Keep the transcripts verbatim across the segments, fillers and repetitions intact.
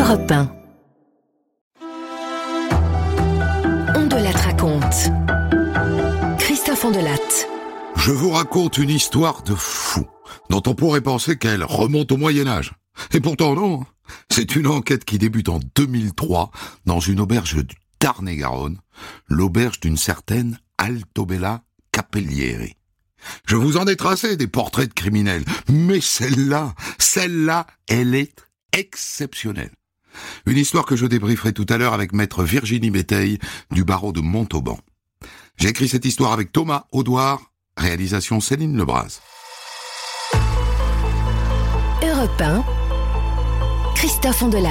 Europe un. Ondelat raconte. Christophe Ondelat. Je vous raconte une histoire de fou, dont on pourrait penser qu'elle remonte au Moyen-Âge. Et pourtant non, c'est une enquête qui débute en deux mille trois dans une auberge du Tarn-et-Garonne, l'auberge d'une certaine Altobella Capellieri. Je vous en ai tracé des portraits de criminels, mais celle-là, celle-là, elle est exceptionnelle. Une histoire que je débrieferai tout à l'heure avec maître Virginie Béteille du barreau de Montauban. J'ai écrit cette histoire avec Thomas Audouard, réalisation Céline Lebras. Europe un. Christophe Ondelat.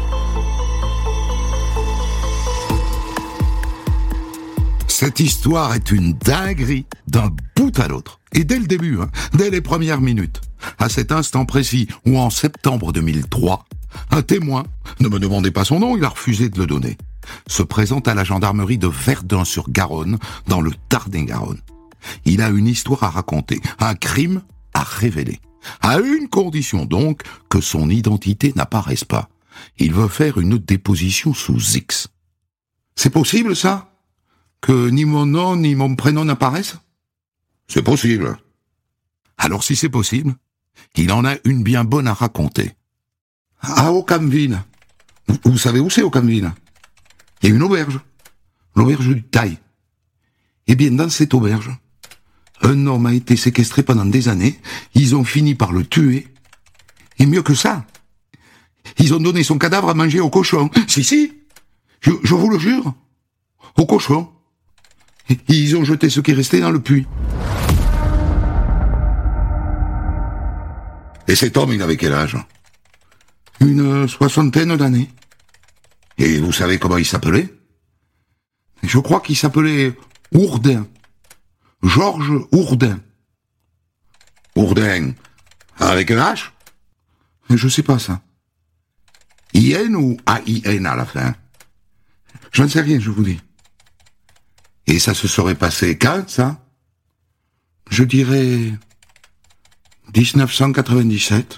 Cette histoire est une dinguerie d'un bout à l'autre. Et dès le début, hein, dès les premières minutes, à cet instant précis où en septembre deux mille trois, un témoin, ne me demandez pas son nom, il a refusé de le donner, se présente à la gendarmerie de Verdun-sur-Garonne, dans le Tarn-et-Garonne. Il a une histoire à raconter, un crime à révéler. À une condition donc que son identité n'apparaisse pas. Il veut faire une déposition sous X. C'est possible ça ? Que ni mon nom ni mon prénom n'apparaissent ? C'est possible. Alors si c'est possible, il en a une bien bonne à raconter. À Aucamville. Vous, vous savez où c'est Aucamville ? Il y a une auberge. L'auberge du Taille. Eh bien, dans cette auberge, un homme a été séquestré pendant des années. Ils ont fini par le tuer. Et mieux que ça, ils ont donné son cadavre à manger au cochon. Si, si, je, je vous le jure. Au cochon. Et ils ont jeté ce qui restait dans le puits. Et cet homme, il avait quel âge ? Une soixantaine d'années. Et vous savez comment il s'appelait ? Je crois qu'il s'appelait Ourdin. Georges Ourdin. Ourdin. Avec un H ? Je sais pas ça. I N ou A I N à la fin ? Je ne sais rien, je vous dis. Et ça se serait passé quand, ça ? Je dirais dix-neuf cent quatre-vingt-dix-sept.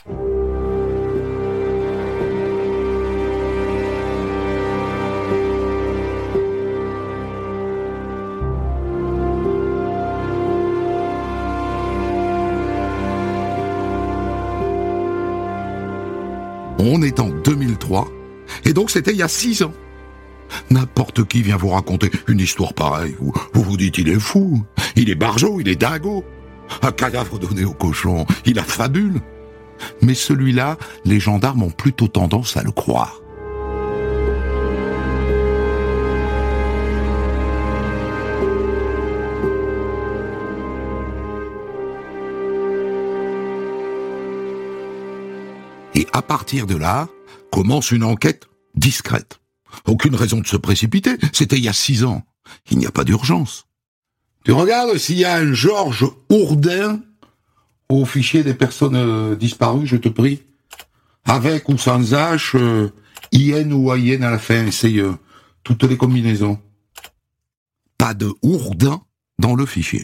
On est en deux mille trois, et donc c'était il y a six ans. N'importe qui vient vous raconter une histoire pareille, où vous vous dites il est fou, il est barjot, il est dingo. Un cadavre donné au cochon, il a fabule. Mais celui-là, les gendarmes ont plutôt tendance à le croire. Et à partir de là, commence une enquête discrète. Aucune raison de se précipiter, c'était il y a six ans. Il n'y a pas d'urgence. Tu regardes s'il y a un Georges Ourdin au fichier des personnes euh, disparues, je te prie. Avec ou sans H, euh, I N ou A I N à la fin, essaye euh, toutes les combinaisons. Pas de Ourdin dans le fichier.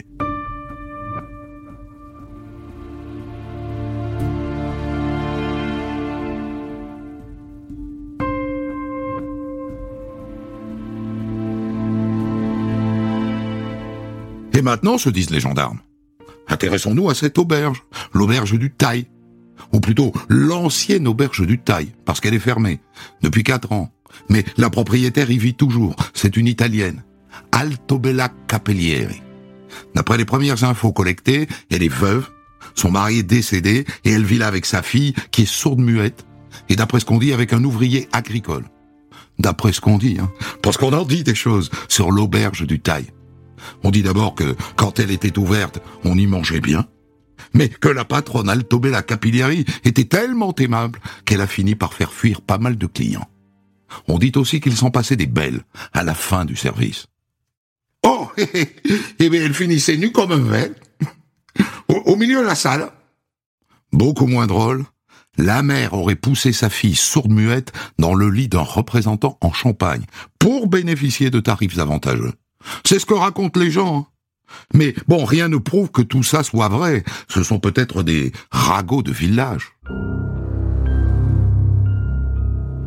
Et maintenant, se disent les gendarmes, intéressons-nous à cette auberge, l'auberge du Taille. Ou plutôt, l'ancienne auberge du Taille, parce qu'elle est fermée, depuis quatre ans. Mais la propriétaire y vit toujours, c'est une Italienne, Altobella Capellieri. D'après les premières infos collectées, elle est veuve, son mari est décédé, et elle vit là avec sa fille, qui est sourde-muette, et d'après ce qu'on dit, avec un ouvrier agricole. D'après ce qu'on dit, hein, parce qu'on en dit des choses sur l'auberge du Taille. On dit d'abord que, quand elle était ouverte, on y mangeait bien, mais que la patronne Altobella Capellieri était tellement aimable qu'elle a fini par faire fuir pas mal de clients. On dit aussi qu'ils sont passés des belles à la fin du service. Oh, eh bien, elle finissait nue comme un verre, au, au milieu de la salle. Beaucoup moins drôle, la mère aurait poussé sa fille sourde-muette dans le lit d'un représentant en Champagne pour bénéficier de tarifs avantageux. C'est ce que racontent les gens. Mais bon, rien ne prouve que tout ça soit vrai. Ce sont peut-être des ragots de village.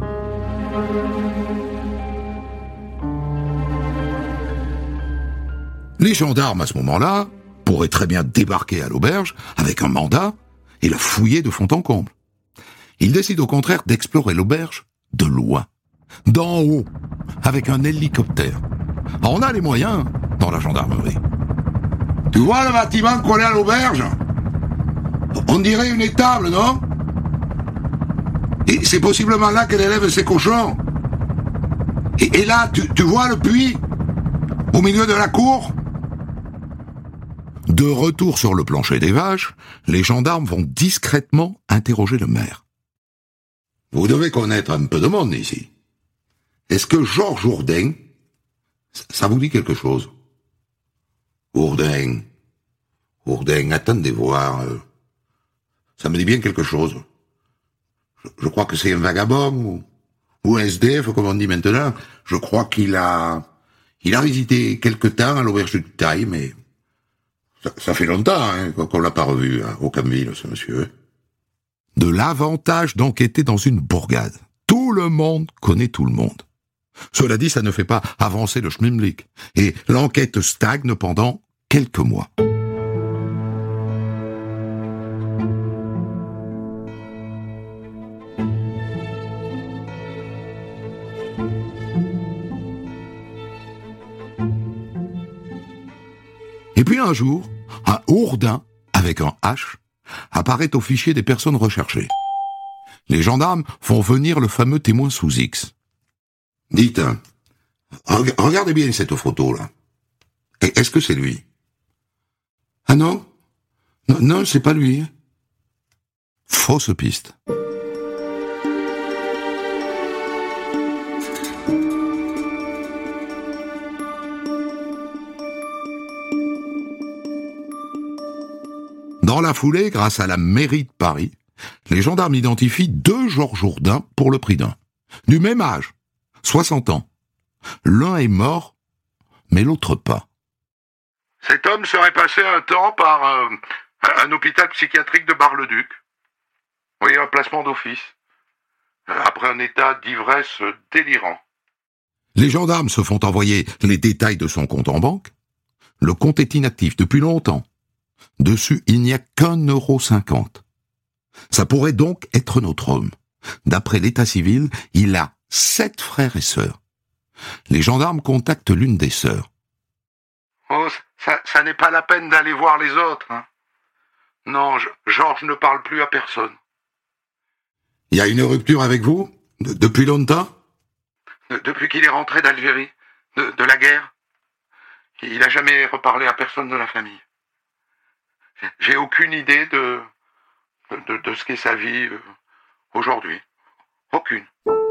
Les gendarmes, à ce moment-là, pourraient très bien débarquer à l'auberge avec un mandat et la fouiller de fond en comble. Ils décident au contraire d'explorer l'auberge de loin, d'en haut, avec un hélicoptère. On a les moyens dans la gendarmerie. Tu vois le bâtiment collé à l'auberge? On dirait une étable, non? Et c'est possiblement là qu'elle élève ses cochons. Et, et là, tu, tu vois le puits? Au milieu de la cour? De retour sur le plancher des vaches, les gendarmes vont discrètement interroger le maire. Vous devez connaître un peu de monde ici. Est-ce que Georges Ourdin, ça vous dit quelque chose? Ourdin, Ourdin, attendez voir. Euh, ça me dit bien quelque chose. Je, je crois que c'est un vagabond ou, ou un S D F, comme on dit maintenant. Je crois qu'il a, il a visité quelque temps à l'auberge du Taille, mais ça, ça fait longtemps hein, qu'on l'a pas revu à Aucamville, ce monsieur. De l'avantage d'enquêter dans une bourgade. Tout le monde connaît tout le monde. Cela dit, ça ne fait pas avancer le schmilblick. Et l'enquête stagne pendant quelques mois. Et puis un jour, un Ourdin, avec un H, apparaît au fichier des personnes recherchées. Les gendarmes font venir le fameux témoin sous X. Dites, hein, regardez bien cette photo-là. Est-ce que c'est lui? Ah non? Non, non, c'est pas lui. Fausse piste. Dans la foulée, grâce à la mairie de Paris, les gendarmes identifient deux Georges Ourdin pour le prix d'un. Du même âge, soixante ans. L'un est mort, mais l'autre pas. Cet homme serait passé un temps par euh, un hôpital psychiatrique de Bar-le-Duc. Oui, un placement d'office. Après un état d'ivresse délirant. Les gendarmes se font envoyer les détails de son compte en banque. Le compte est inactif depuis longtemps. Dessus, il n'y a qu'un euro cinquante. Ça pourrait donc être notre homme. D'après l'état civil, il a sept frères et sœurs. Les gendarmes contactent l'une des sœurs. Oh, ça, ça n'est pas la peine d'aller voir les autres. Hein. Non, je, Georges ne parle plus à personne. Il y a une rupture avec vous? De, depuis longtemps? de, Depuis qu'il est rentré d'Algérie, de, de la guerre. Il n'a jamais reparlé à personne de la famille. J'ai aucune idée de, de, de ce qu'est sa vie euh, aujourd'hui. Aucune.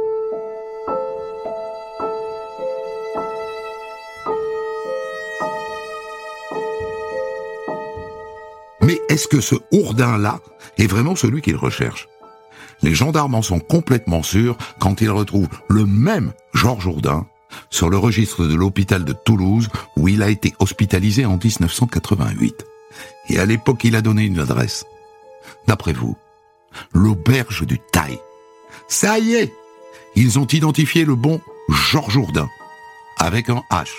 Mais est-ce que ce Ourdin-là est vraiment celui qu'ils recherchent? Les gendarmes en sont complètement sûrs quand ils retrouvent le même Georges Ourdin sur le registre de l'hôpital de Toulouse où il a été hospitalisé en dix-neuf cent quatre-vingt-huit. Et à l'époque, il a donné une adresse. D'après vous, l'auberge du Taille. Ça y est, ils ont identifié le bon Georges Ourdin, avec un H.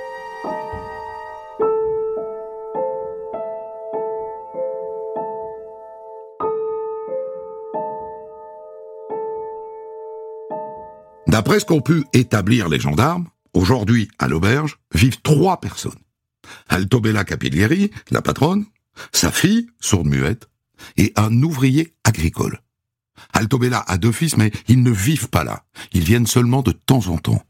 D'après ce qu'ont pu établir les gendarmes, aujourd'hui, à l'auberge, vivent trois personnes. Altobella Capillieri, la patronne, sa fille, sourde-muette, et un ouvrier agricole. Altobella a deux fils, mais ils ne vivent pas là. Ils viennent seulement de temps en temps.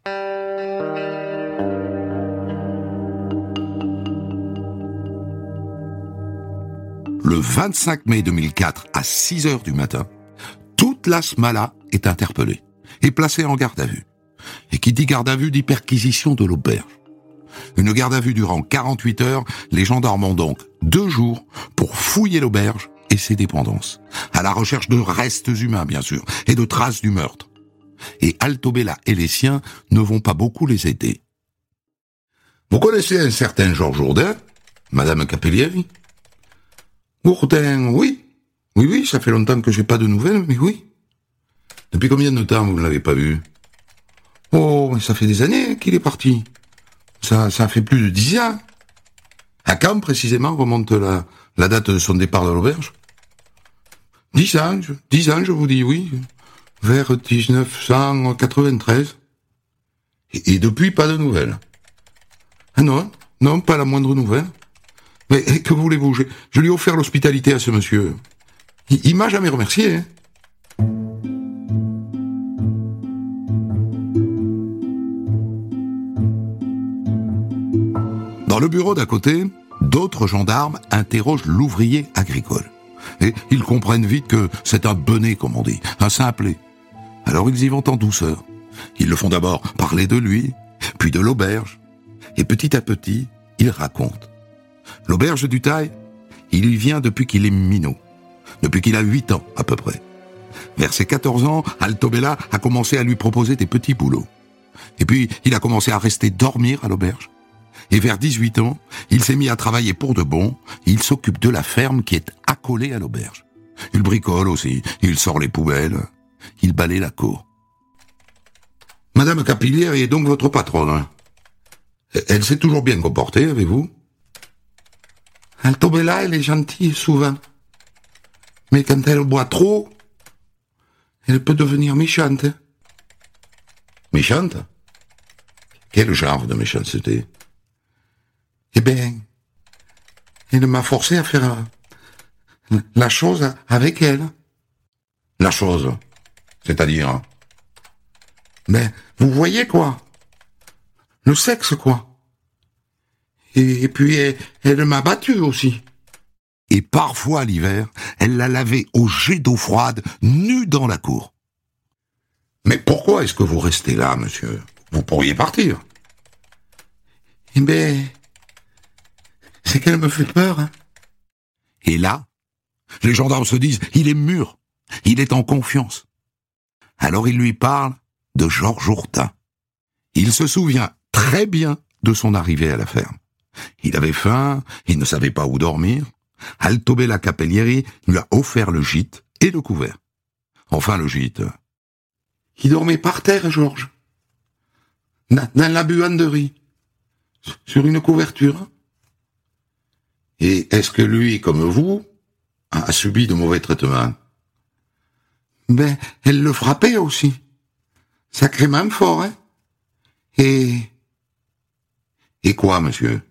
Le vingt-cinq mai deux mille quatre, à six heures du matin, toute la Smala est interpellée et placée en garde à vue. Et qui dit garde à vue dit perquisition de l'auberge. Une garde à vue durant quarante-huit heures, les gendarmes ont donc deux jours pour fouiller l'auberge et ses dépendances, à la recherche de restes humains bien sûr, et de traces du meurtre. Et Altobella et les siens ne vont pas beaucoup les aider. Vous connaissez un certain Georges Ourdin, Madame Capillieri? Ourdin, oui. Oui, oui, ça fait longtemps que j'ai pas de nouvelles, mais oui. Depuis combien de temps vous ne l'avez pas vu? Oh, mais ça fait des années qu'il est parti. Ça, ça fait plus de dix ans. À quand, précisément, remonte la, la date de son départ de l'auberge? Dix ans, je, dix ans, je vous dis, oui. Vers dix-neuf cent quatre-vingt-treize. Et, et depuis, pas de nouvelles. Ah non, non, pas la moindre nouvelle. Mais que voulez-vous, je, je lui ai offert l'hospitalité à ce monsieur. Il, il m'a jamais remercié, hein. Dans le bureau d'à côté, d'autres gendarmes interrogent l'ouvrier agricole. Et ils comprennent vite que c'est un benet, comme on dit, un simplet. Alors ils y vont en douceur. Ils le font d'abord parler de lui, puis de l'auberge. Et petit à petit, ils racontent. L'auberge du Tail, il y vient depuis qu'il est minot. Depuis qu'il a huit ans, à peu près. Vers ses quatorze ans, Altobella a commencé à lui proposer des petits boulots. Et puis, il a commencé à rester dormir à l'auberge. Et vers dix-huit ans, il s'est mis à travailler pour de bon. Il s'occupe de la ferme qui est accolée à l'auberge. Il bricole aussi, il sort les poubelles, il balaye la cour. Madame Capillieri est donc votre patronne, hein? Elle s'est toujours bien comportée avec vous? Altobella, elle est gentille souvent. Mais quand elle boit trop, elle peut devenir méchante. Méchante? Quel genre de méchanceté? Eh bien, elle m'a forcé à faire la chose avec elle. La chose? C'est-à-dire? Ben, vous voyez quoi? Le sexe, quoi. Et, et puis, elle, elle m'a battu aussi. Et parfois, l'hiver, elle l'a lavé au jet d'eau froide, nue dans la cour. Mais pourquoi est-ce que vous restez là, monsieur? Vous pourriez partir. Eh ben, c'est qu'elle me fait peur, hein. Et là, les gendarmes se disent, il est mûr, il est en confiance. Alors il lui parle de Georges Jourdain. Il se souvient très bien de son arrivée à la ferme. Il avait faim, il ne savait pas où dormir. Altobella Capillieri lui a offert le gîte et le couvert. Enfin, le gîte. Il dormait par terre, Georges. Dans la buanderie. Sur une couverture. Et est-ce que lui, comme vous, a subi de mauvais traitements? Ben, elle le frappait aussi. Sacrément fort, hein. Et... Et quoi, monsieur?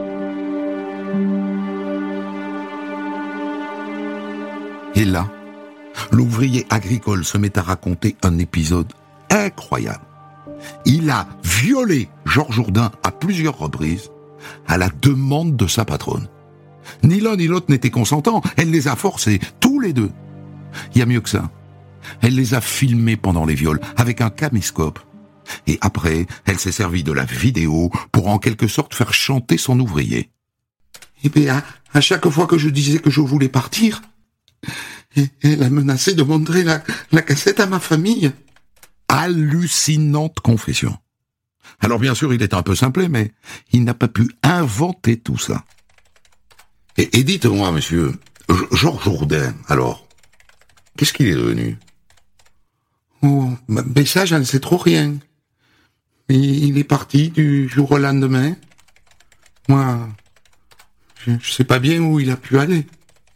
Et là, l'ouvrier agricole se met à raconter un épisode incroyable. Il a violé Georges Jourdain à plusieurs reprises à la demande de sa patronne. Ni l'un ni l'autre n'était consentant, elle les a forcés, tous les deux. Il y a mieux que ça. Elle les a filmés pendant les viols, avec un caméscope. Et après, elle s'est servie de la vidéo pour en quelque sorte faire chanter son ouvrier. Et bien, à, à chaque fois que je disais que je voulais partir, elle a menacé de montrer la, la cassette à ma famille. Hallucinante confession. Alors bien sûr, il est un peu simplé, mais il n'a pas pu inventer tout ça. Et, et dites-moi, monsieur, Georges Jourdain, alors, qu'est-ce qu'il est devenu? Oh, mais ça, j'en sais trop rien. Il est parti du jour au lendemain. Moi, je, je sais pas bien où il a pu aller.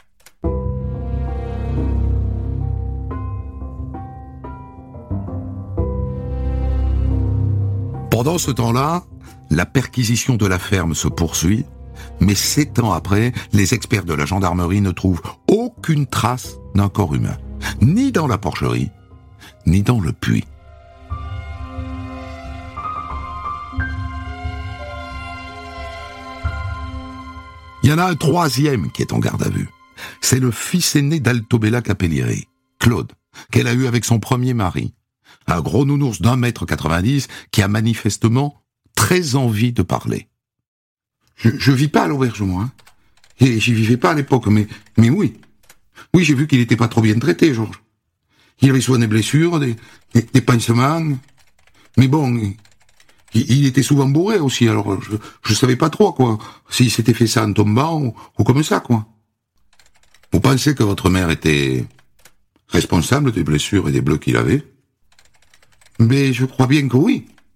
Pendant ce temps-là, la perquisition de la ferme se poursuit, mais sept ans après, les experts de la gendarmerie ne trouvent aucune trace d'un corps humain, ni dans la porcherie, ni dans le puits. Il y en a un troisième qui est en garde à vue. C'est le fils aîné d'Altobella Capillieri, Claude, qu'elle a eu avec son premier mari. Un gros nounours d'un mètre quatre-vingt-dix qui a manifestement très envie de parler. Je, je vis pas à l'auberge, moi. Hein. Et j'y vivais pas à l'époque, mais, mais oui. Oui, j'ai vu qu'il était pas trop bien traité, Georges. Il avait souvent des blessures, des, des, des pansements. Mais bon, il, il était souvent bourré aussi, alors je, je savais pas trop, quoi. S'il s'était fait ça en tombant ou, ou comme ça, quoi. Vous pensez que votre mère était responsable des blessures et des bleus qu'il avait? Mais je crois bien que oui.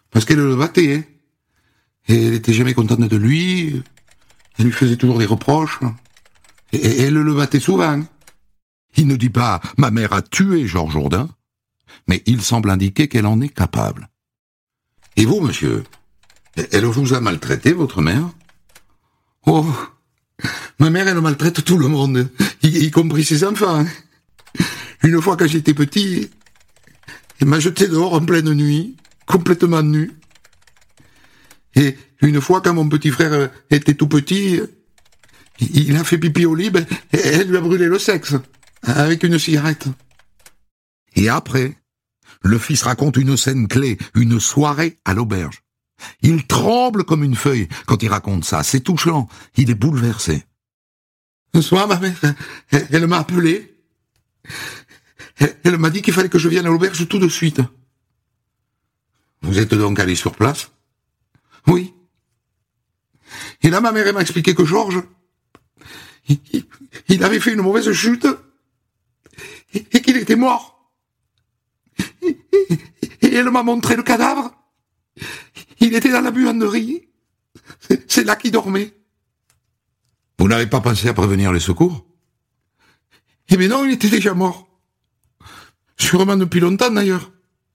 Parce qu'elle le battait, hein. Et elle était jamais contente de lui. Elle lui faisait toujours des reproches. Et, et elle le battait souvent. Il ne dit pas « ma mère a tué Georges Jourdain », mais il semble indiquer qu'elle en est capable. Et vous, monsieur, elle vous a maltraité, votre mère? Oh, ma mère, elle maltraite tout le monde, y, y compris ses enfants. Une fois, quand j'étais petit, elle m'a jeté dehors en pleine nuit, complètement nu. Et une fois, quand mon petit frère était tout petit, il a fait pipi au lit, et elle lui a brûlé le sexe, avec une cigarette. Et après, le fils raconte une scène clé, une soirée à l'auberge. Il tremble comme une feuille quand il raconte ça, c'est touchant, il est bouleversé. Un soir, ma mère, elle, elle m'a appelé, elle, elle m'a dit qu'il fallait que je vienne à l'auberge tout de suite. Vous êtes donc allé sur place? Oui. Et là, ma mère, elle m'a expliqué que Georges, il, il, il avait fait une mauvaise chute, et, et qu'il était mort. Et, et, et elle m'a montré le cadavre. Il était dans la buanderie. C'est, c'est là qu'il dormait. Vous n'avez pas pensé à prévenir les secours? Eh bien non, il était déjà mort. Sûrement depuis longtemps d'ailleurs.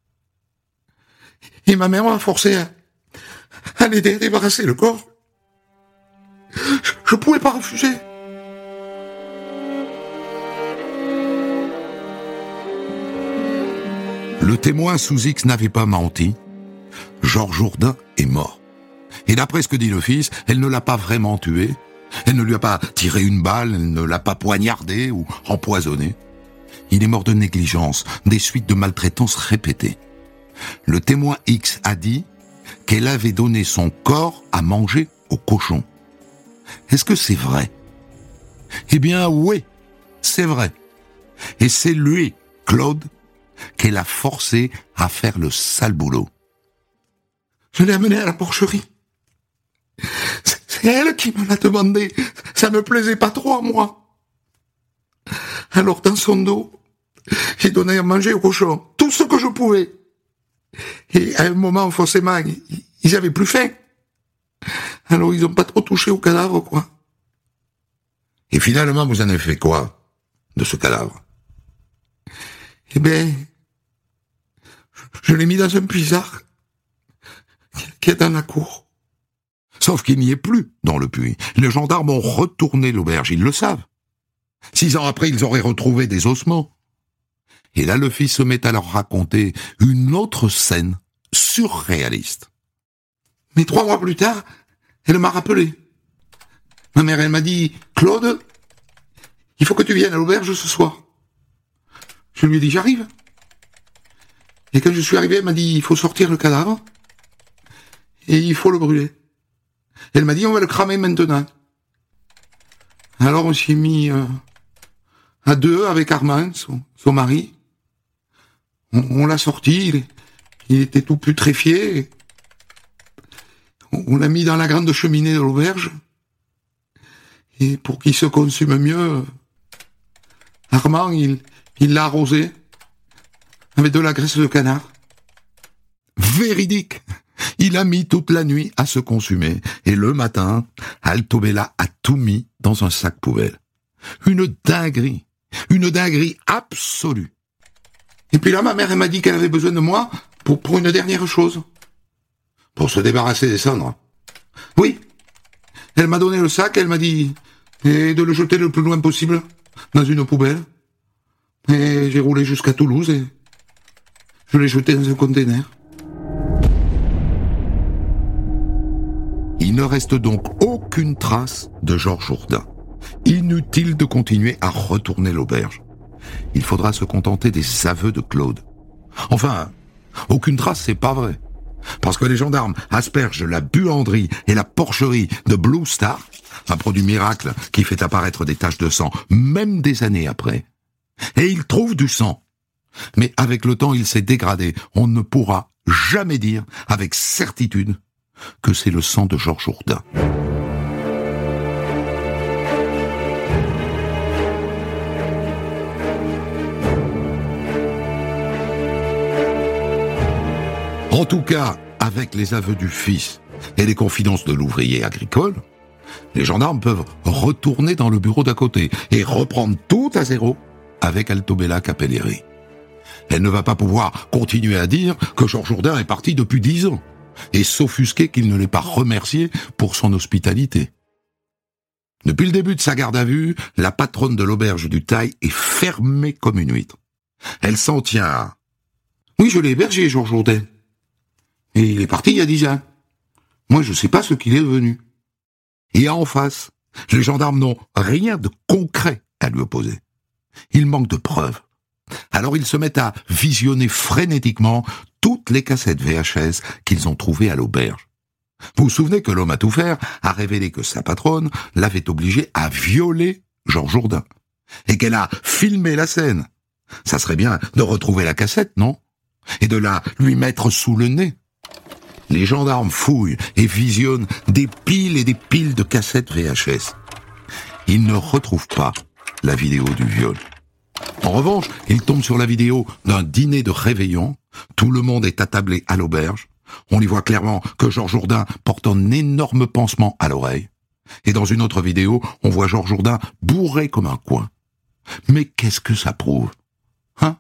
Et ma mère m'a forcé à, à l'aider à débarrasser le corps. Je ne pouvais pas refuser. Le témoin sous X n'avait pas menti. Georges Jourdain est mort. Et d'après ce que dit le fils, elle ne l'a pas vraiment tué. Elle ne lui a pas tiré une balle, elle ne l'a pas poignardé ou empoisonné. Il est mort de négligence, des suites de maltraitance répétées. Le témoin X a dit qu'elle avait donné son corps à manger aux cochons. Est-ce que c'est vrai? Eh bien oui, c'est vrai. Et c'est lui, Claude, qu'elle a forcé à faire le sale boulot. Je l'ai amené à la porcherie. C'est elle qui me l'a demandé. Ça me plaisait pas trop à moi. Alors dans son dos, j'ai donné à manger aux cochons tout ce que je pouvais. Et à un moment, forcément, ils avaient plus faim. Alors ils ont pas trop touché au cadavre, quoi. Et finalement, vous en avez fait quoi de ce cadavre? Eh ben, je l'ai mis dans un puisard qui est dans la cour. Sauf qu'il n'y est plus dans le puits. Les gendarmes ont retourné l'auberge, ils le savent. Six ans après, ils auraient retrouvé des ossements. Et là, le fils se met à leur raconter une autre scène surréaliste. Mais trois mois plus tard, elle m'a rappelé. Ma mère, elle m'a dit, « Claude, il faut que tu viennes à l'auberge ce soir. » Je lui ai dit, « J'arrive. » Et quand je suis arrivé, elle m'a dit, « Il faut sortir le cadavre et il faut le brûler. » Elle m'a dit, « On va le cramer maintenant. » Alors on s'est mis euh, à deux avec Armand, son, son mari. On, on l'a sorti, il, il était tout putréfié. On, on l'a mis dans la grande cheminée de l'auberge. Et pour qu'il se consume mieux, Armand, il, il l'a arrosé avec de la graisse de canard. Véridique! Il a mis toute la nuit à se consumer, et le matin, Altobella a tout mis dans un sac poubelle. Une dinguerie, une dinguerie absolue. Et puis là, ma mère, elle m'a dit qu'elle avait besoin de moi pour, pour une dernière chose. Pour se débarrasser des cendres. Oui. Elle m'a donné le sac, elle m'a dit et de le jeter le plus loin possible, dans une poubelle. Et j'ai roulé jusqu'à Toulouse et je l'ai jeté dans un conteneur. Il ne reste donc aucune trace de Georges Jourdain. Inutile de continuer à retourner l'auberge. Il faudra se contenter des aveux de Claude. Enfin, aucune trace, c'est pas vrai. Parce que les gendarmes aspergent la buanderie et la porcherie de Blue Star, un produit miracle qui fait apparaître des taches de sang, même des années après. Et ils trouvent du sang. Mais avec le temps, il s'est dégradé. On ne pourra jamais dire avec certitude que c'est le sang de Georges Jourdain. En tout cas, avec les aveux du fils et les confidences de l'ouvrier agricole, les gendarmes peuvent retourner dans le bureau d'à côté et reprendre tout à zéro avec Altobella Capellieri. Elle ne va pas pouvoir continuer à dire que Georges Jourdain est parti depuis dix ans et s'offusquer qu'il ne l'ait pas remercié pour son hospitalité. Depuis le début de sa garde à vue, la patronne de l'auberge du Tail est fermée comme une huître. Elle s'en tient à « Oui, je l'ai hébergé, Georges Jourdain. Et il est parti il y a dix ans. Moi, je ne sais pas ce qu'il est devenu. » Et en face, les gendarmes n'ont rien de concret à lui opposer. Il manque de preuves. Alors ils se mettent à visionner frénétiquement toutes les cassettes V H S qu'ils ont trouvées à l'auberge. Vous vous souvenez que l'homme à tout faire a révélé que sa patronne l'avait obligé à violer Georges Jourdain et qu'elle a filmé la scène. Ça serait bien de retrouver la cassette, non? Et de la lui mettre sous le nez. Les gendarmes fouillent et visionnent des piles et des piles de cassettes V H S. Ils ne retrouvent pas la vidéo du viol. En revanche, ils tombent sur la vidéo d'un dîner de réveillon. Tout le monde est attablé à l'auberge. On y voit clairement que Georges Jourdain porte un énorme pansement à l'oreille. Et dans une autre vidéo, on voit Georges Jourdain bourré comme un coin. Mais qu'est-ce que ça prouve? Hein?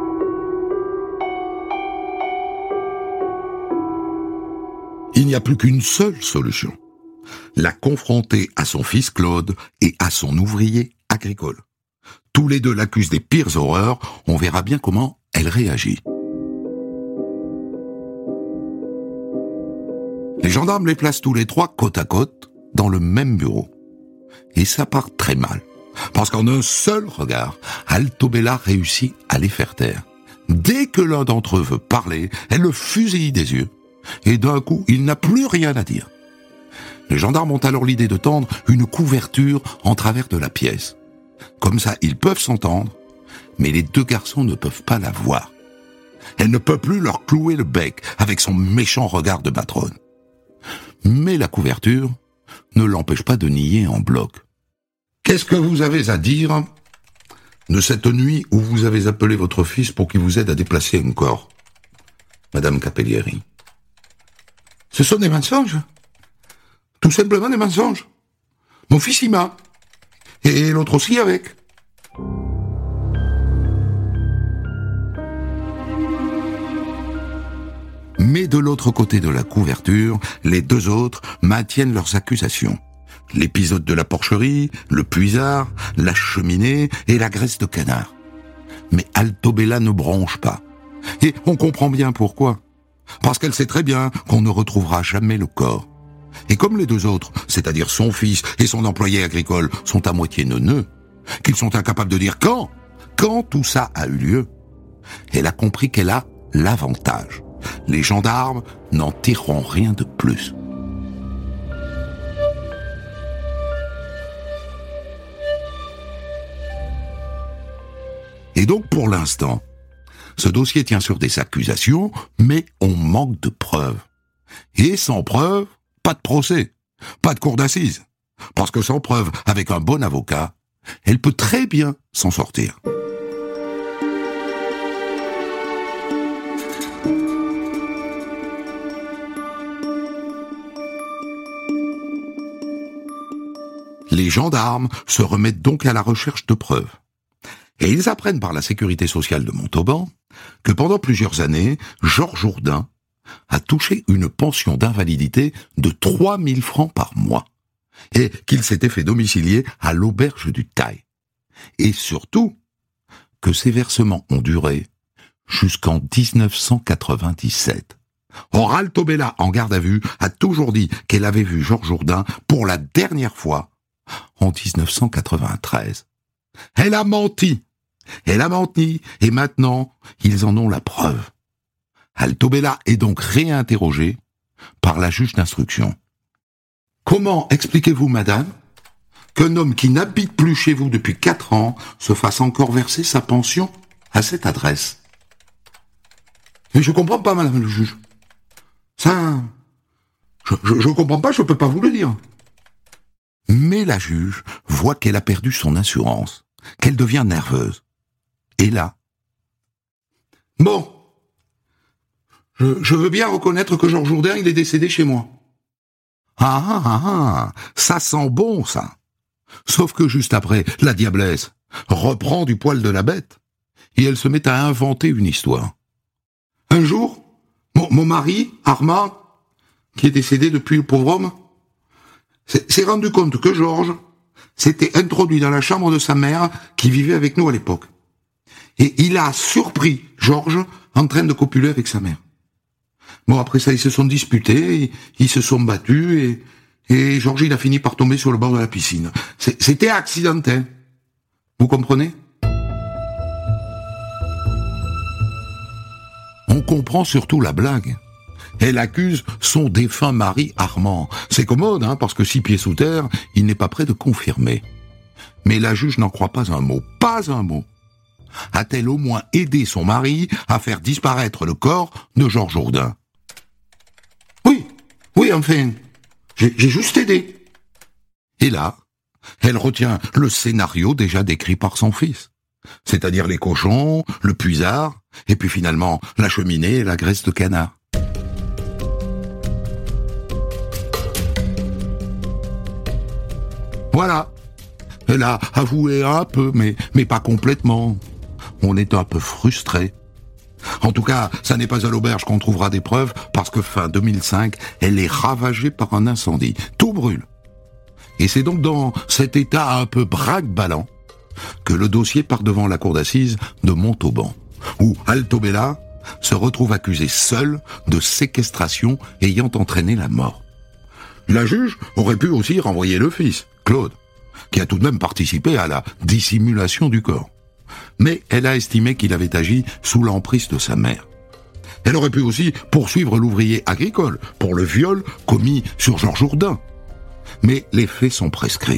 Il n'y a plus qu'une seule solution. La confronter à son fils Claude et à son ouvrier agricole. Tous les deux l'accusent des pires horreurs, on verra bien comment elle réagit. Les gendarmes les placent tous les trois côte à côte dans le même bureau. Et ça part très mal, parce qu'en un seul regard, Altobella réussit à les faire taire. Dès que l'un d'entre eux veut parler, elle le fusille des yeux, et d'un coup, il n'a plus rien à dire. Les gendarmes ont alors l'idée de tendre une couverture en travers de la pièce. Comme ça, ils peuvent s'entendre, mais les deux garçons ne peuvent pas la voir. Elle ne peut plus leur clouer le bec avec son méchant regard de matrone. Mais la couverture ne l'empêche pas de nier en bloc. « Qu'est-ce que vous avez à dire de cette nuit où vous avez appelé votre fils pour qu'il vous aide à déplacer un corps, Madame Capellieri? » « Ce sont des mensonges. Tout simplement des mensonges. Mon fils y m'a. Et l'autre aussi avec. » Mais de l'autre côté de la couverture, les deux autres maintiennent leurs accusations. L'épisode de la porcherie, le puisard, la cheminée et la graisse de canard. Mais Altobella ne bronche pas. Et on comprend bien pourquoi. Parce qu'elle sait très bien qu'on ne retrouvera jamais le corps. Et comme les deux autres, c'est-à-dire son fils et son employé agricole, sont à moitié neuneux, qu'ils sont incapables de dire quand, quand tout ça a eu lieu, elle a compris qu'elle a l'avantage. Les gendarmes n'en tireront rien de plus. Et donc, pour l'instant, ce dossier tient sur des accusations, mais on manque de preuves. Et sans preuves, pas de procès, pas de cour d'assises. Parce que sans preuve, avec un bon avocat, elle peut très bien s'en sortir. Les gendarmes se remettent donc à la recherche de preuves. Et ils apprennent par la sécurité sociale de Montauban que pendant plusieurs années, Georges Jourdain a touché une pension d'invalidité de trois mille francs par mois et qu'il s'était fait domicilier à l'auberge du Tail. Et surtout, que ces versements ont duré jusqu'en dix-neuf cent quatre-vingt-dix-sept. Or, Altobella, en garde à vue, a toujours dit qu'elle avait vu Georges Jourdain pour la dernière fois en dix-neuf cent quatre-vingt-treize. Elle a menti. Elle a menti, et maintenant, ils en ont la preuve. Altobella est donc réinterrogée par la juge d'instruction. « Comment expliquez-vous, madame, qu'un homme qui n'habite plus chez vous depuis quatre ans se fasse encore verser sa pension à cette adresse ?» Mais je comprends pas, madame le juge. Ça, je, je, je comprends pas, je peux pas vous le dire. Mais la juge voit qu'elle a perdu son assurance, qu'elle devient nerveuse. Et là, bon, Je, je veux bien reconnaître que Georges Jourdain, il est décédé chez moi. Ah, ah, ah, ah, ça sent bon, ça. Sauf que juste après, la diablesse reprend du poil de la bête, et elle se met à inventer une histoire. Un jour, mon, mon mari, Armand, qui est décédé depuis, le pauvre homme, s'est rendu compte que Georges s'était introduit dans la chambre de sa mère, qui vivait avec nous à l'époque. Et il a surpris Georges en train de copuler avec sa mère. Bon, après ça, ils se sont disputés, ils se sont battus, et, et Georges, il a fini par tomber sur le bord de la piscine. C'était accidentel. Vous comprenez? On comprend surtout la blague. Elle accuse son défunt mari Armand. C'est commode, hein, parce que six pieds sous terre, il n'est pas prêt de confirmer. Mais la juge n'en croit pas un mot. Pas un mot. A-t-elle au moins aidé son mari à faire disparaître le corps de Georges Jourdain? Oui, oui, enfin, j'ai, j'ai juste aidé. Et là, elle retient le scénario déjà décrit par son fils. C'est-à-dire les cochons, le puisard, et puis finalement la cheminée et la graisse de canard. Voilà. Elle a avoué un peu, mais, mais pas complètement. On est un peu frustré. En tout cas, ça n'est pas à l'auberge qu'on trouvera des preuves, parce que fin deux mille cinq, elle est ravagée par un incendie. Tout brûle. Et c'est donc dans cet état un peu braque-ballant que le dossier part devant la cour d'assises de Montauban, où Altobella se retrouve accusé seul de séquestration ayant entraîné la mort. La juge aurait pu aussi renvoyer le fils, Claude, qui a tout de même participé à la dissimulation du corps. Mais elle a estimé qu'il avait agi sous l'emprise de sa mère. Elle aurait pu aussi poursuivre l'ouvrier agricole pour le viol commis sur Georges Jourdain. Mais les faits sont prescrits.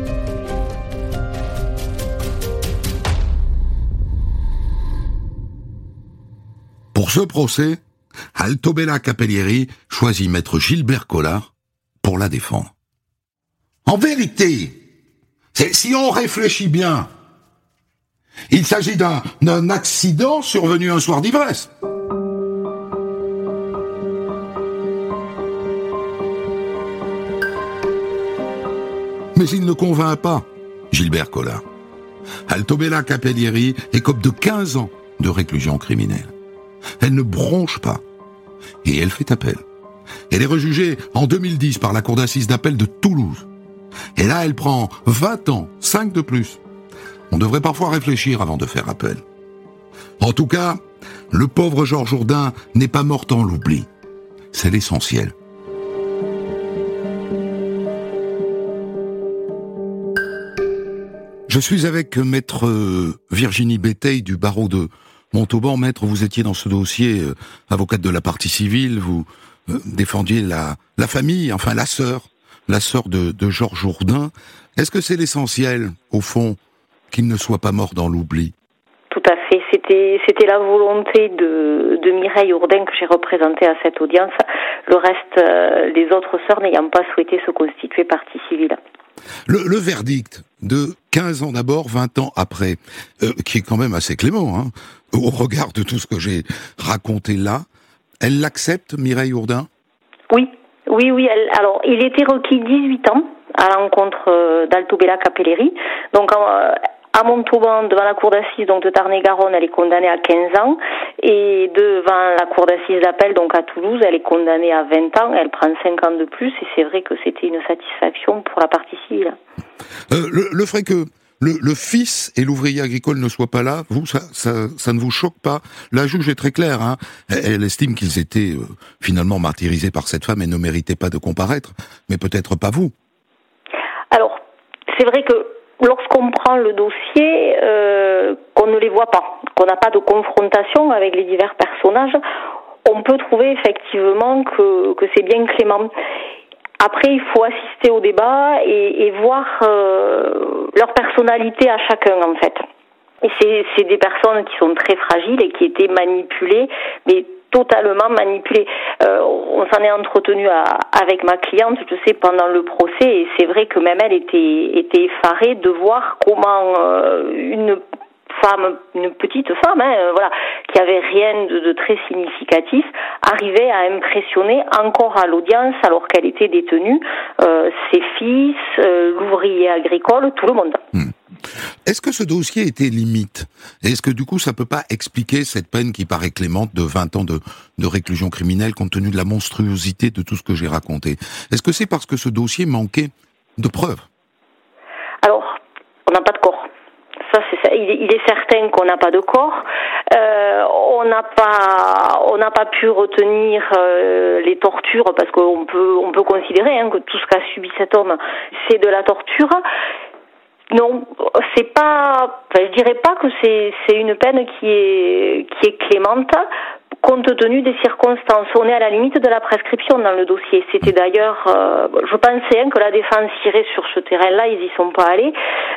Pour ce procès, Altobella Capellieri choisit maître Gilbert Collard pour la défendre. En vérité, c'est, si on réfléchit bien, il s'agit d'un, d'un accident survenu un soir d'ivresse. Mais il ne convainc pas Gilbert Collard. Altobella Capellieri écope de quinze ans de réclusion criminelle. Elle ne bronche pas. Et elle fait appel. Elle est rejugée en deux mille dix par la cour d'assises d'appel de Toulouse. Et là, elle prend vingt ans, cinq de plus. On devrait parfois réfléchir avant de faire appel. En tout cas, le pauvre Georges Jourdain n'est pas mort dans l'oubli. C'est l'essentiel. Je suis avec maître Virginie Béteille du barreau de Montauban. Maître, vous étiez dans ce dossier euh, avocate de la partie civile, vous euh, défendiez la, la famille, enfin la sœur, la sœur de, de Georges Jourdain. Est-ce que c'est l'essentiel, au fond, qu'il ne soit pas mort dans l'oubli? Tout à fait. C'était, c'était la volonté de, de Mireille Jourdain que j'ai représentée à cette audience. Le reste, euh, les autres sœurs n'ayant pas souhaité se constituer partie civile. Le, le verdict de quinze ans d'abord, vingt ans après, euh, qui est quand même assez clément, hein, au regard de tout ce que j'ai raconté là, elle l'accepte, Mireille Jourdain? Oui, oui, oui. Elle, alors, il était requis dix-huit ans à l'encontre euh, d'Altobella Capellieri. Donc, euh, à Montauban, devant la cour d'assises donc de Tarn-et-Garonne, elle est condamnée à quinze ans. Et devant la cour d'assises d'appel, donc à Toulouse, elle est condamnée à vingt ans. Elle prend cinq ans de plus. Et c'est vrai que c'était une satisfaction pour la partie civile. Euh, le, le fait que le, le fils et l'ouvrier agricole ne soient pas là, vous, ça, ça, ça ne vous choque pas? La juge est très claire, hein. Elle, elle estime qu'ils étaient euh, finalement martyrisés par cette femme et ne méritaient pas de comparaître. Mais peut-être pas vous. Alors, c'est vrai que lorsqu'on prend le dossier, euh, qu'on ne les voit pas, qu'on n'a pas de confrontation avec les divers personnages, on peut trouver effectivement que, que c'est bien clément. Après, il faut assister au débat et, et voir euh, leur personnalité à chacun, en fait. Et c'est, c'est des personnes qui sont très fragiles et qui étaient manipulées, mais totalement manipulées. Euh, on s'en est entretenu à, avec ma cliente, je sais, pendant le procès, et c'est vrai que même elle était, était effarée de voir comment euh, une femme, une petite femme, hein, euh, voilà, qui avait rien de, de très significatif, arrivait à impressionner encore à l'audience alors qu'elle était détenue, euh, ses fils, euh, l'ouvrier agricole, tout le monde. Hmm. Est-ce que ce dossier était limite? Est-ce que du coup ça peut pas expliquer cette peine qui paraît clémente de vingt ans de, de réclusion criminelle compte tenu de la monstruosité de tout ce que j'ai raconté? Est-ce que c'est parce que ce dossier manquait de preuves? Alors, on n'a pas de corps. Ça, c'est ça. Il, il est certain qu'on n'a pas de corps. Euh, on n'a pas, on n'a pas pu retenir euh, les tortures parce qu'on peut, on peut considérer hein, que tout ce qu'a subi cet homme, c'est de la torture. Non, c'est pas. Enfin, je dirais pas que c'est c'est une peine qui est qui est clémente compte tenu des circonstances. On est à la limite de la prescription dans le dossier. C'était d'ailleurs, euh, je pensais hein, que la défense irait sur ce terrain-là, ils y sont pas allés,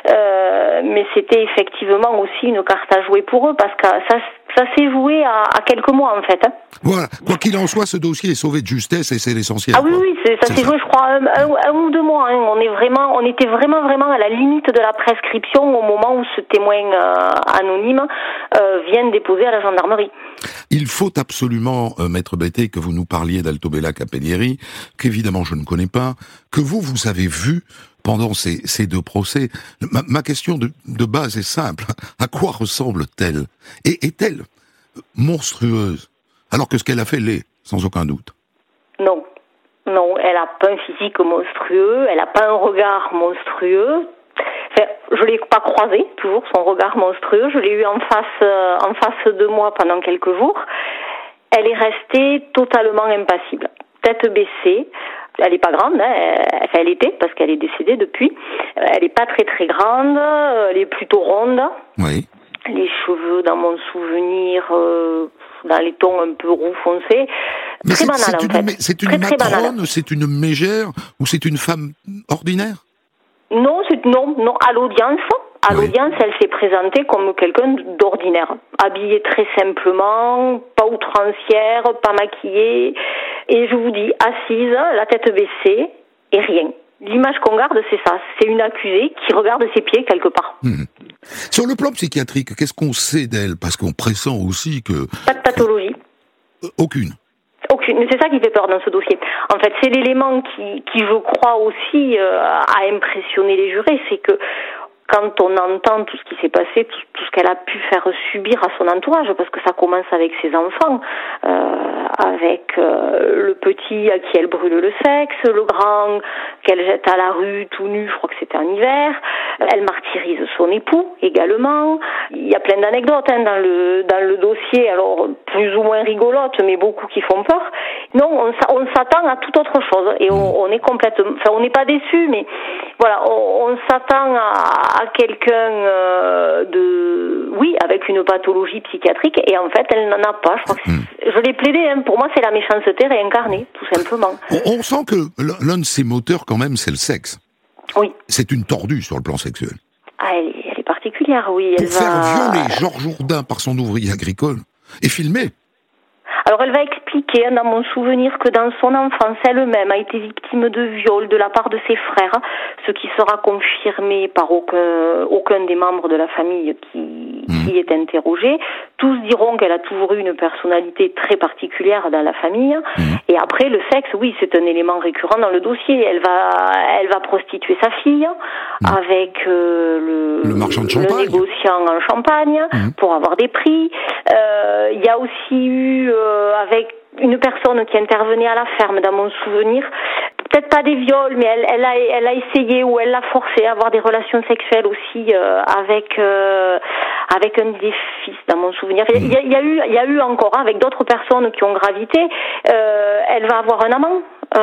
euh, mais c'était effectivement aussi une carte à jouer pour eux parce que ça ça s'est joué à, à quelques mois en fait. Hein. Voilà, quoi qu'il en soit, ce dossier est sauvé de justesse et c'est l'essentiel. Ah oui, quoi. oui, c'est, ça c'est s'est ça. joué, je crois, un, un, un ou deux mois. Hein. On est vraiment, on était vraiment, vraiment à la limite de la prescription au moment où ce témoin euh, anonyme euh, vient déposer à la gendarmerie. Il faut absolument, euh, Maître Bettet, que vous nous parliez d'Altobella Capellieri, qu'évidemment je ne connais pas, que vous, vous avez vu pendant ces, ces deux procès. Ma, ma question de, de base est simple. À quoi ressemble-t-elle? Et est-elle monstrueuse? Alors que ce qu'elle a fait l'est, sans aucun doute. Non. Non, elle n'a pas un physique monstrueux, elle n'a pas un regard monstrueux. Enfin, je l'ai pas croisé, toujours, son regard monstrueux. Je l'ai eu en face, euh, en face de moi pendant quelques jours. Elle est restée totalement impassible. Tête baissée. Elle est pas grande, hein. Enfin, elle était, parce qu'elle est décédée depuis. Elle est pas très très grande, elle est plutôt ronde. Oui. Les cheveux, dans mon souvenir, euh, dans les tons un peu roux foncés. Mais très c'est, banal, c'est en une, fait. Mais c'est une très, matrone, très c'est une mégère, ou c'est une femme ordinaire? Non, c'est, non, non, à l'audience, à oui. l'audience, elle s'est présentée comme quelqu'un d'ordinaire, habillée très simplement, pas outrancière, pas maquillée, et je vous dis, assise, la tête baissée, et rien. L'image qu'on garde, c'est ça, c'est une accusée qui regarde ses pieds quelque part. Mmh. Sur le plan psychiatrique, qu'est-ce qu'on sait d'elle? Parce qu'on pressent aussi que... Pas de pathologie. Euh, aucune. Aucune. Mais c'est ça qui fait peur dans ce dossier. En fait, c'est l'élément qui, qui je crois aussi, euh, a impressionné les jurés, c'est que quand on entend tout ce qui s'est passé, tout, tout ce qu'elle a pu faire subir à son entourage, parce que ça commence avec ses enfants, euh, avec euh, le petit à qui elle brûle le sexe, le grand qu'elle jette à la rue tout nu, je crois que c'était en hiver, elle martyrise son époux également. Il y a plein d'anecdotes hein, dans le dans le dossier, alors plus ou moins rigolotes, mais beaucoup qui font peur. Non, on, on s'attend à toute autre chose et on, on est complètement, enfin on n'est pas déçu, mais voilà, on, on s'attend à à quelqu'un euh, de, oui, avec une pathologie psychiatrique, et en fait, elle n'en a pas. Je crois que mmh. je l'ai plaidé. Hein, pour moi, c'est la méchanceté réincarnée, tout simplement. On, on sent que l'un de ses moteurs, quand même, c'est le sexe. Oui. C'est une tordue sur le plan sexuel. Ah, elle est, elle est particulière, oui. Pour elle faire va... violer Georges Jourdain par son ouvrier agricole et filmer. Alors elle va expliquer dans mon souvenir que dans son enfance, elle-même a été victime de viol de la part de ses frères, ce qui sera confirmé par aucun, aucun des membres de la famille qui, mmh. qui est interrogé. Tous diront qu'elle a toujours eu une personnalité très particulière dans la famille. Mmh. Et après, le sexe, oui, c'est un élément récurrent dans le dossier. Elle va, elle va prostituer sa fille mmh. avec euh, le, le marchand de champagne, le négociant en champagne mmh. pour avoir des prix. Euh, il y a aussi eu euh, avec une personne qui intervenait à la ferme, dans mon souvenir, peut-être pas des viols, mais elle, elle, a, elle a essayé ou elle l'a forcé à avoir des relations sexuelles aussi euh, avec euh, avec un des fils, dans mon souvenir. Il y a, il y a eu, il y a eu encore hein, avec d'autres personnes qui ont gravité. Euh, elle va avoir un amant,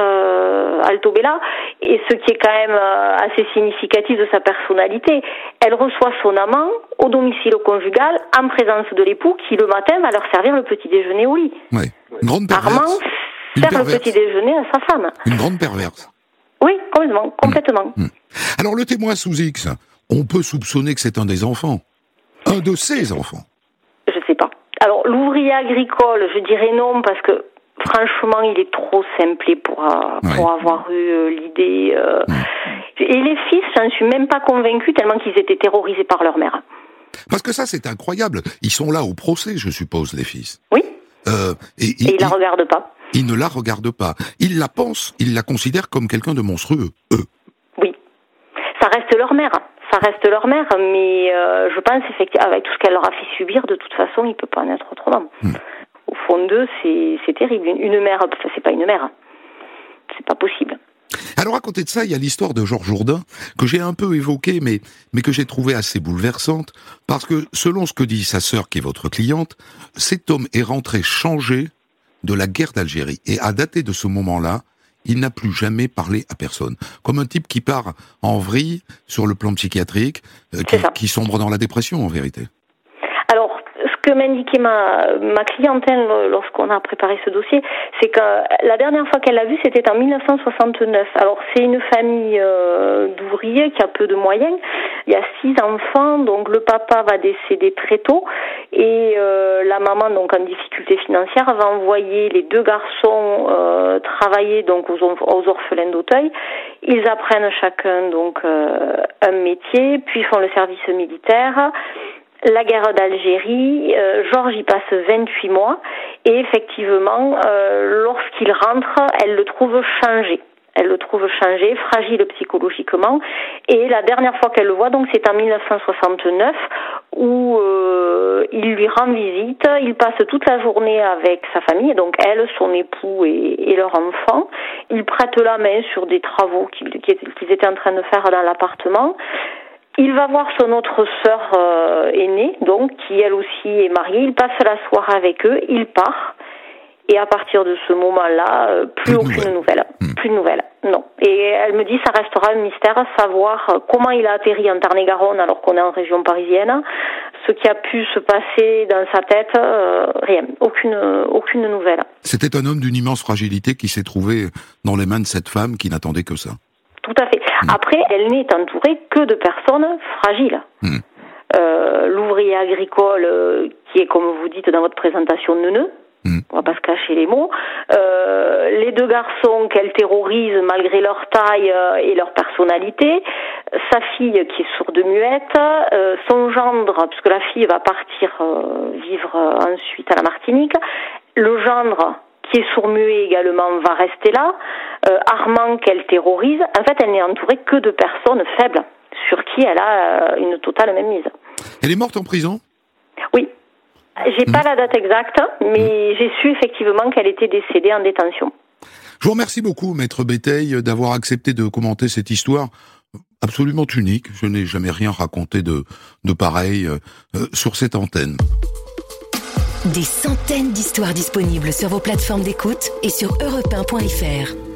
euh, Altobella, et ce qui est quand même euh, assez significatif de sa personnalité, elle reçoit son amant au domicile conjugal en présence de l'époux qui le matin va leur servir le petit déjeuner au lit. Oui. Une grande perverse. Armand sert le petit déjeuner à sa femme. Une grande perverse. Oui, complètement, complètement. Mmh. Mmh. Alors le témoin sous X, on peut soupçonner que c'est un des enfants, un de ses enfants. Je sais pas. Alors l'ouvrier agricole, je dirais non parce que franchement, il est trop simplé pour, euh, ouais. pour avoir eu euh, l'idée. Euh... Mmh. Et les fils, j'en suis même pas convaincue tellement qu'ils étaient terrorisés par leur mère. Parce que ça, c'est incroyable. Ils sont là au procès, je suppose, les fils. Oui. Euh, et, et ils la regardent pas. Ils ne la regardent pas. Ils la pensent, ils la considèrent comme quelqu'un de monstrueux, eux. Oui. Ça reste leur mère. Ça reste leur mère, mais euh, je pense effectivement, avec tout ce qu'elle leur a fait subir, de toute façon, il peut pas en être autrement. Hmm. Au fond d'eux, c'est, c'est terrible. Une, une mère, enfin, c'est pas une mère. C'est pas possible. Alors à côté de ça, il y a l'histoire de Georges Jourdain, que j'ai un peu évoquée, mais, mais que j'ai trouvée assez bouleversante, parce que selon ce que dit sa sœur, qui est votre cliente, cet homme est rentré changé de la guerre d'Algérie. Et à dater de ce moment-là, il n'a plus jamais parlé à personne. Comme un type qui part en vrille sur le plan psychiatrique, euh, qui, qui sombre dans la dépression en vérité. Alors, ce que m'indiquait ma, ma clientèle lorsqu'on a préparé ce dossier, c'est que la dernière fois qu'elle l'a vu, c'était en dix-neuf cent soixante-neuf. Alors, c'est une famille euh, d'ouvriers qui a peu de moyens. Il y a six enfants, donc le papa va décéder très tôt et euh, la maman, donc en difficulté financière, va envoyer les deux garçons euh, travailler donc aux, aux orphelins d'Auteuil. Ils apprennent chacun donc euh, un métier, puis font le service militaire. La guerre d'Algérie, euh, Georges y passe vingt-huit mois et effectivement, euh, lorsqu'il rentre, elle le trouve changé. Elle le trouve changé, fragile psychologiquement. Et la dernière fois qu'elle le voit, donc c'est en dix-neuf cent soixante-neuf, où euh, il lui rend visite. Il passe toute la journée avec sa famille, donc elle, son époux et, et leur enfant. Ils prêtent la main sur des travaux qu'ils, qu'ils étaient en train de faire dans l'appartement. Il va voir son autre sœur euh, aînée, donc, qui elle aussi est mariée. Il passe la soirée avec eux, il part. Et à partir de ce moment-là, euh, plus, plus aucune nouvelle. nouvelle. Mmh. Plus de nouvelles, non. Et elle me dit, ça restera un mystère à savoir comment il a atterri en Tarn-et-Garonne alors qu'on est en région parisienne. Ce qui a pu se passer dans sa tête, euh, rien. Aucune, aucune nouvelle. C'était un homme d'une immense fragilité qui s'est trouvé dans les mains de cette femme qui n'attendait que ça. Tout à fait. Mmh. Après, elle n'est entourée que de personnes fragiles. Mmh. Euh, l'ouvrier agricole, euh, qui est, comme vous dites dans votre présentation, neuneux, mmh. on va pas se cacher les mots, euh, les deux garçons qu'elle terrorise malgré leur taille euh, et leur personnalité, sa fille qui est sourde-muette, euh, son gendre, puisque la fille va partir euh, vivre euh, ensuite à la Martinique, le gendre qui est sourd-muet également, va rester là. Euh, Armand, qu'elle terrorise. En fait, elle n'est entourée que de personnes faibles, sur qui elle a euh, une totale mainmise. Elle est morte en prison ? Oui. J'ai mmh. pas la date exacte, mais mmh. j'ai su effectivement qu'elle était décédée en détention. Je vous remercie beaucoup, Maître Béteille, d'avoir accepté de commenter cette histoire absolument unique. Je n'ai jamais rien raconté de, de pareil euh, sur cette antenne. Des centaines d'histoires disponibles sur vos plateformes d'écoute et sur europe un point f r.